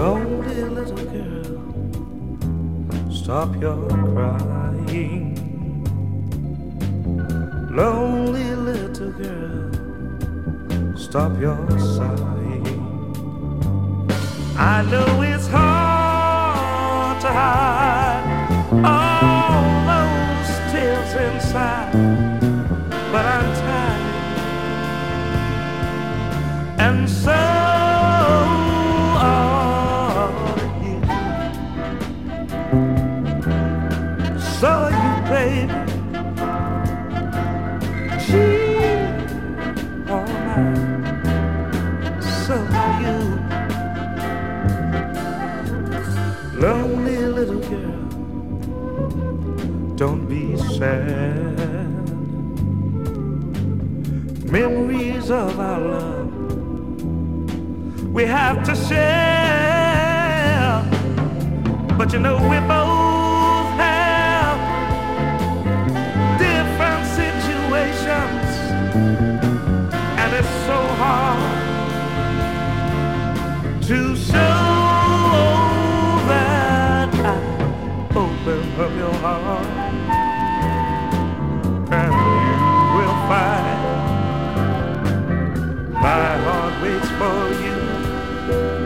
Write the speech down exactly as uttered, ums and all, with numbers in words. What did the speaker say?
Lonely little girl, stop your crying. Lonely little girl, stop your sighing. I know it's hard to hide all those tears inside, but I'm tired, and so so are you, baby. Gee, all mine. So are you. Lonely little girl, don't be sad. Memories of our love we have to share, but you know we both and it's so hard to show that I open up your heart, and you will find my heart waits for you.